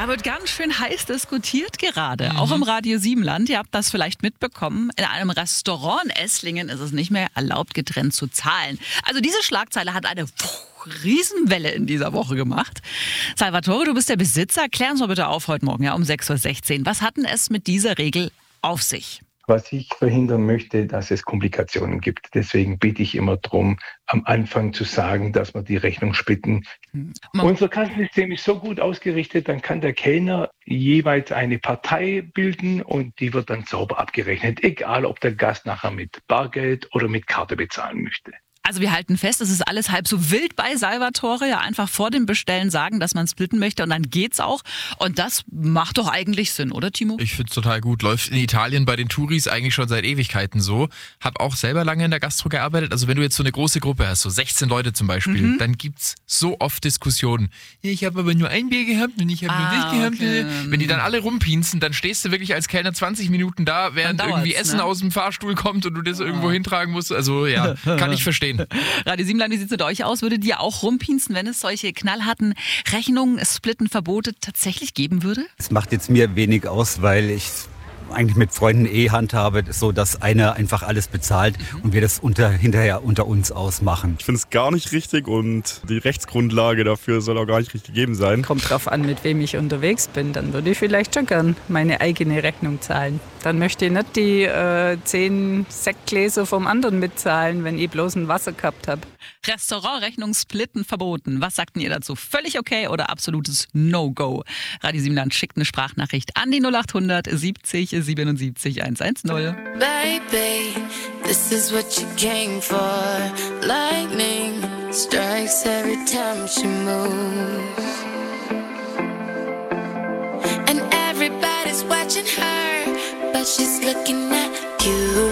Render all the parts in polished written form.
Da wird ganz schön heiß diskutiert gerade, auch im Radio Siebenland. Ihr habt das vielleicht mitbekommen. In einem Restaurant in Esslingen ist es nicht mehr erlaubt, getrennt zu zahlen. Also diese Schlagzeile hat eine Riesenwelle in dieser Woche gemacht. Salvatore, du bist der Besitzer. Klär uns mal bitte auf heute Morgen um 6.16 Uhr. Was hat denn es mit dieser Regel auf sich? Was ich verhindern möchte, dass es Komplikationen gibt. Deswegen bitte ich immer darum, am Anfang zu sagen, dass wir die Rechnung splitten. Unser Kassensystem ist so gut ausgerichtet, dann kann der Kellner jeweils eine Partei bilden und die wird dann sauber abgerechnet, egal ob der Gast nachher mit Bargeld oder mit Karte bezahlen möchte. Also wir halten fest, es ist alles halb so wild bei Salvatore. Ja, einfach vor dem Bestellen sagen, dass man splitten möchte und dann geht's auch. Und das macht doch eigentlich Sinn, oder Timo? Ich find's total gut. Läuft in Italien bei den Touris eigentlich schon seit Ewigkeiten so. Hab auch selber lange in der Gastro gearbeitet. Also wenn du jetzt so eine große Gruppe hast, so 16 Leute zum Beispiel, dann gibt's so oft Diskussionen. Ich habe aber nur ein Bier gehabt und ich habe nur das gehabt. Okay. Wenn die dann alle rumpinsen, dann stehst du wirklich als Kellner 20 Minuten da, während irgendwie Essen aus dem Fahrstuhl kommt und du das irgendwo hintragen musst. Also ja, kann ich verstehen. Radio Siebenland, wie sieht es mit euch aus? Würdet ihr auch rumpinsen, wenn es solche knallharten Rechnungen, Splitten, Verbote tatsächlich geben würde? Es macht jetzt mir wenig aus, weil ich eigentlich mit Freunden handhabe, so dass einer einfach alles bezahlt und wir das hinterher unter uns ausmachen. Ich finde es gar nicht richtig und die Rechtsgrundlage dafür soll auch gar nicht richtig gegeben sein. Kommt drauf an, mit wem ich unterwegs bin. Dann würde ich vielleicht schon gern meine eigene Rechnung zahlen. Dann möchte ich nicht die 10 Sektgläser vom anderen mitzahlen, wenn ich bloß ein Wasser gehabt habe. Restaurantrechnung splitten verboten. Was sagt ihr dazu? Völlig okay oder absolutes No-Go? Radio Siebenland schickt eine Sprachnachricht an die 0800 70 77 110. Baby, this is what you came for. Lightning strikes every time she moves. And everybody's watching her, but she's looking at you.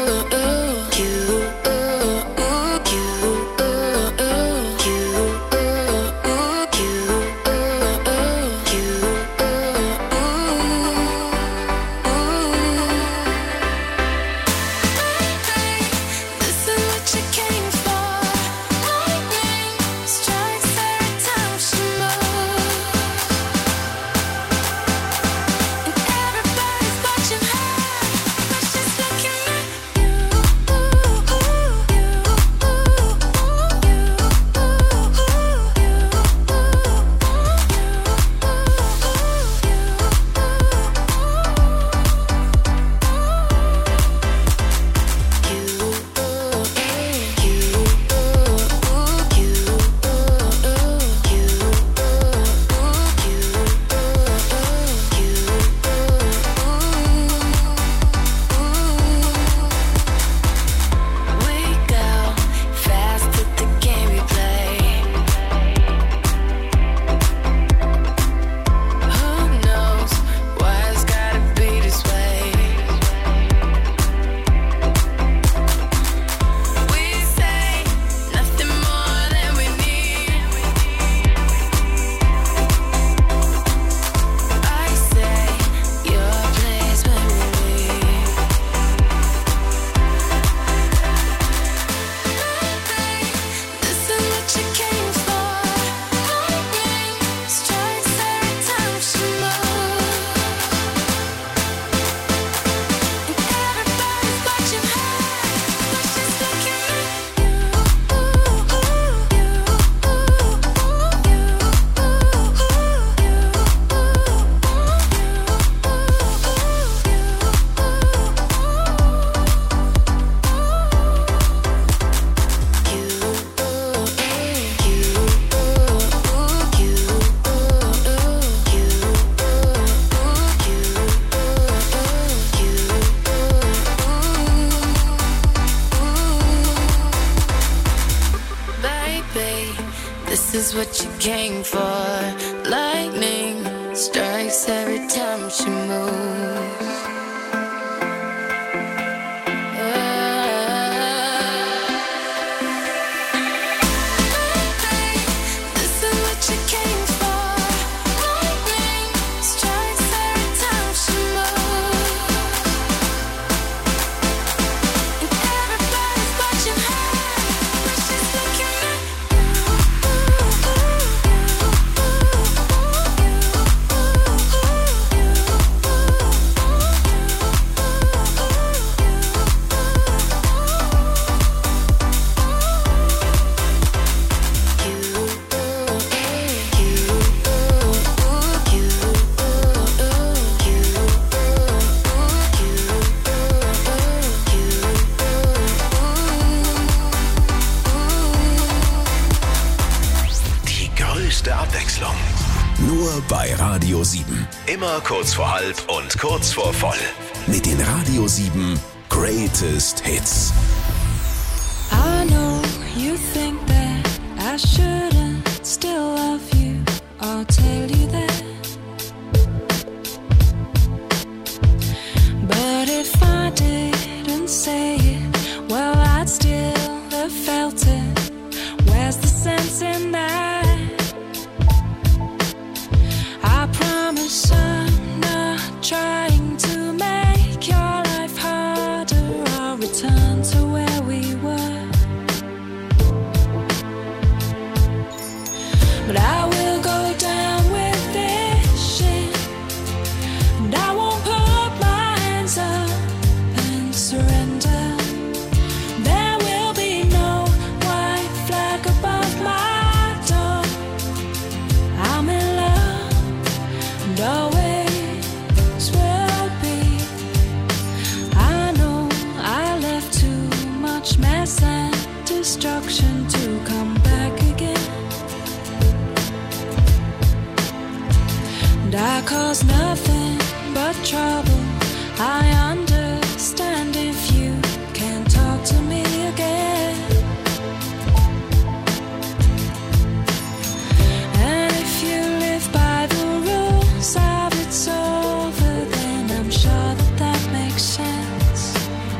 This is what you came for. Lightning strikes every time she moves. Nur bei Radio 7. Immer kurz vor halb und kurz vor voll. Mit den Radio 7 Greatest Hits. I know you think that I shouldn't still love you. I'll tell you that. But if I didn't say it, well, I'd still have felt it. Where's the sense in that? I promise I'm not trying to make your life harder. I'll return to where we were. But I will go down with this shit, and I won't put my hands up and surrender. There will be no white flag above my door. I'm in love, and always will be. I know I left too much mess and destruction to come back again. And I cause nothing but trouble. I understand if you can't talk to me again. And if you live by the rules of it's over, then I'm sure that that makes sense.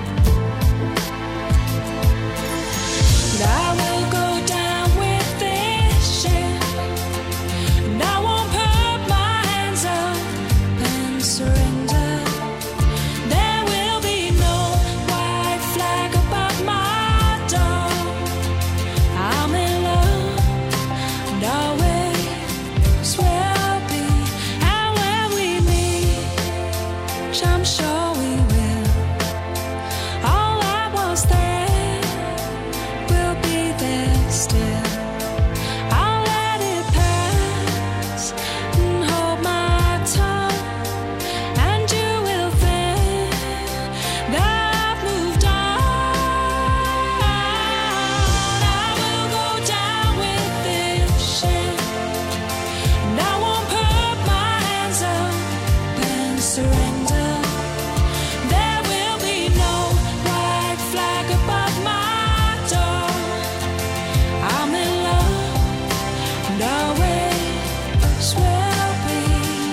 And I will go down with this shit, and I won't put my hands up and surrender. There will be no white flag above my door. I'm in love, and always will be. And when we meet, I'm sure we will. All that was there will be there still. I'll let it pass and hold my tongue, and you will think that I've moved on. I will go down with this shit, and I won't put my hands up and surrender. There will be no white flag above my door. I'm in love, and always will be.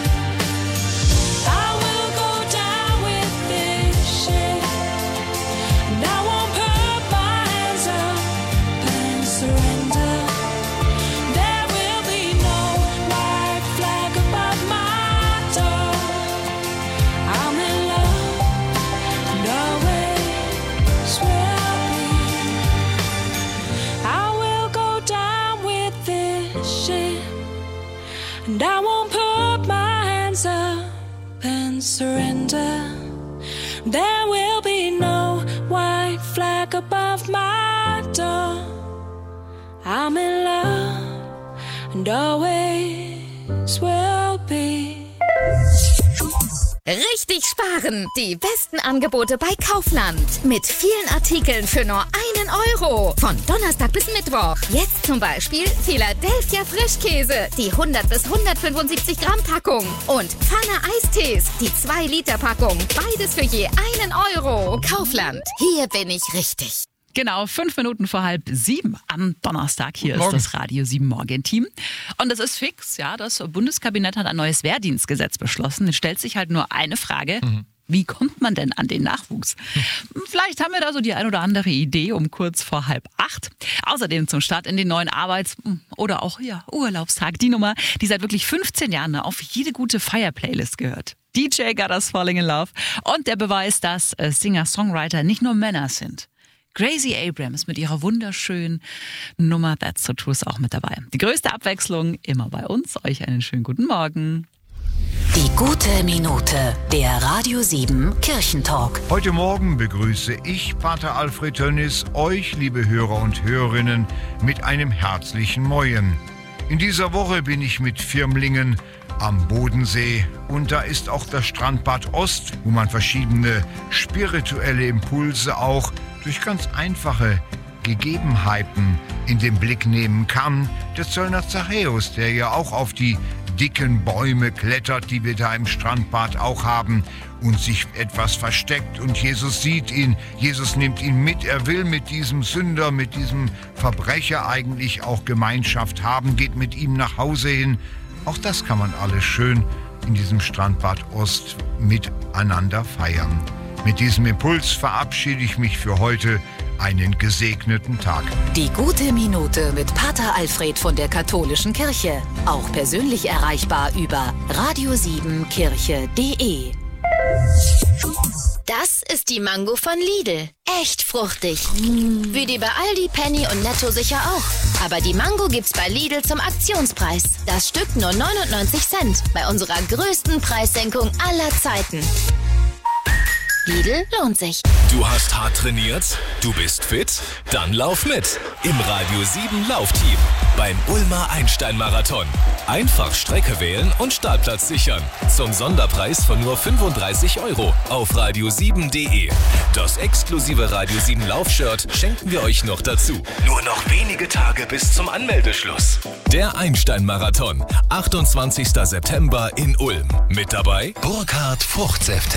I will go down with this shit, and I won't put my hands up and surrender. There will be no white flag above my door. I'm in love, and always will be. I will go down with this shit, and I won't put my hands up and surrender. There will be no white flag above my door. I'm in love, and always will be. Richtig sparen! Die besten Angebote bei Kaufland. Mit vielen Artikeln für nur 1 Euro. Von Donnerstag bis Mittwoch. Jetzt zum Beispiel Philadelphia Frischkäse. Die 100 bis 175 Gramm Packung. Und Pfanne Eistees. Die 2 Liter Packung. Beides für je 1 Euro. Kaufland. Hier bin ich richtig. Genau, 5 Minuten vor 6:30 am Donnerstag. Hier Morgen. ist das Radio 7 Morgenteam. Und das ist fix, ja. Das Bundeskabinett hat ein neues Wehrdienstgesetz beschlossen. Es stellt sich halt nur eine Frage. Wie kommt man denn an den Nachwuchs? Vielleicht haben wir da so die ein oder andere Idee um kurz vor 7:30. Außerdem zum Start in den neuen Arbeits- oder auch Urlaubstag. Die Nummer, die seit wirklich 15 Jahren auf jede gute Fire-Playlist gehört. DJ Got Us Falling in Love. Und der Beweis, dass Singer-Songwriter nicht nur Männer sind. Gracie Abrams mit ihrer wunderschönen Nummer That's So True ist auch mit dabei. Die größte Abwechslung immer bei uns. Euch einen schönen guten Morgen. Die gute Minute, der Radio 7 Kirchentalk. Heute Morgen begrüße ich, Pater Alfred Tönnis, euch, liebe Hörer und Hörerinnen, mit einem herzlichen Moin. In dieser Woche bin ich mit Firmlingen am Bodensee und da ist auch das Strandbad Ost, wo man verschiedene spirituelle Impulse auch durch ganz einfache Gegebenheiten in den Blick nehmen kann. Der Zöllner Zachäus, der ja auch auf die dicken Bäume klettert, die wir da im Strandbad auch haben, und sich etwas versteckt und Jesus sieht ihn, Jesus nimmt ihn mit, er will mit diesem Sünder, mit diesem Verbrecher eigentlich auch Gemeinschaft haben, geht mit ihm nach Hause hin. Auch das kann man alles schön in diesem Strandbad Ost miteinander feiern. Mit diesem Impuls verabschiede ich mich für heute. Einen gesegneten Tag. Die gute Minute mit Pater Alfred von der Katholischen Kirche. Auch persönlich erreichbar über radio7kirche.de. Das ist die Mango von Lidl. Echt fruchtig. Wie die bei Aldi, Penny und Netto sicher auch. Aber die Mango gibt's bei Lidl zum Aktionspreis. Das Stück nur 99 Cent. Bei unserer größten Preissenkung aller Zeiten. Lidl lohnt sich. Du hast hart trainiert? Du bist fit? Dann lauf mit im Radio 7 Laufteam beim Ulmer Einstein-Marathon. Einfach Strecke wählen und Startplatz sichern. Zum Sonderpreis von nur 35 € auf radio7.de. Das exklusive Radio 7 Laufshirt schenken wir euch noch dazu. Nur noch wenige Tage bis zum Anmeldeschluss. Der Einstein-Marathon, 28. September in Ulm. Mit dabei Burkhardt Fruchtsäfte.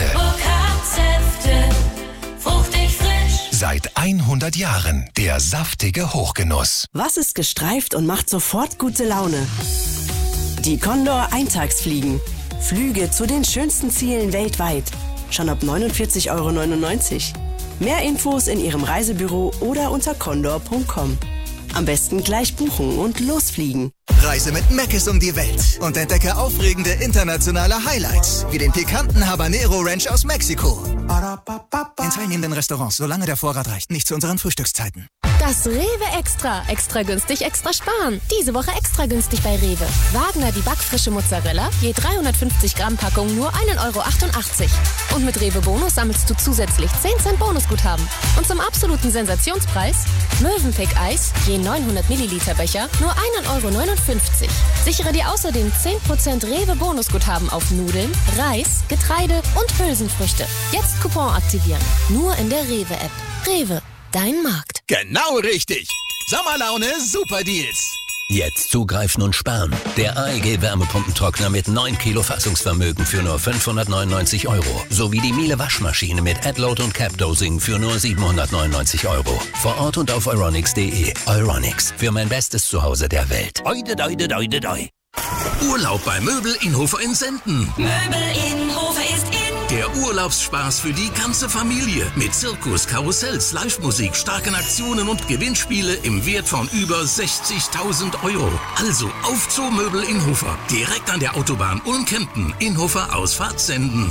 Fruchtig frisch. Seit 100 Jahren der saftige Hochgenuss. Was ist gestreift und macht sofort gute Laune? Die Condor Eintagsfliegen. Flüge zu den schönsten Zielen weltweit. Schon ab 49,99 €. Mehr Infos in Ihrem Reisebüro oder unter condor.com. Am besten gleich buchen und losfliegen. Reise mit Mc's um die Welt und entdecke aufregende internationale Highlights, wie den pikanten Habanero Ranch aus Mexiko. In teilnehmenden Restaurants, solange der Vorrat reicht, nicht zu unseren Frühstückszeiten. Das Rewe Extra. Extra günstig, extra sparen. Diese Woche extra günstig bei Rewe. Wagner die backfrische Mozzarella, je 350 Gramm Packung nur 1,88 €. Und mit Rewe Bonus sammelst du zusätzlich 10 Cent Bonusguthaben. Und zum absoluten Sensationspreis Mövenpick Eis, je 900 Milliliter Becher, nur 1,59 €. Sichere dir außerdem 10% Rewe Bonusguthaben auf Nudeln, Reis, Getreide und Hülsenfrüchte. Jetzt Coupon aktivieren. Nur in der Rewe App. Rewe. Dein Markt. Genau richtig. Sommerlaune, super Deals. Jetzt zugreifen und sparen. Der AEG Wärmepumpentrockner mit 9 Kilo Fassungsvermögen für nur 599 €. Sowie die Miele Waschmaschine mit Adload und Cap-Dosing für nur 799 €. Vor Ort und auf euronics.de. Euronics. Für mein bestes Zuhause der Welt. Oide, doide, doide, doi. Urlaub bei Möbel Inhofer in Senden. Möbel Inhofer ist in. Der Urlaubsspaß für die ganze Familie. Mit Zirkus, Karussells, Live-Musik, starken Aktionen und Gewinnspiele im Wert von über 60.000 €. Also auf zu Möbel Inhofer. Direkt an der Autobahn Ulm-Kempten. Inhofer Ausfahrt Senden.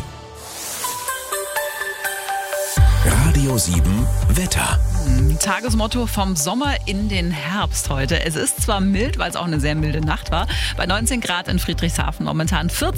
Radio 7 Wetter. Tagesmotto vom Sommer in den Herbst heute. Es ist zwar mild, weil es auch eine sehr milde Nacht war. Bei 19 Grad in Friedrichshafen momentan 14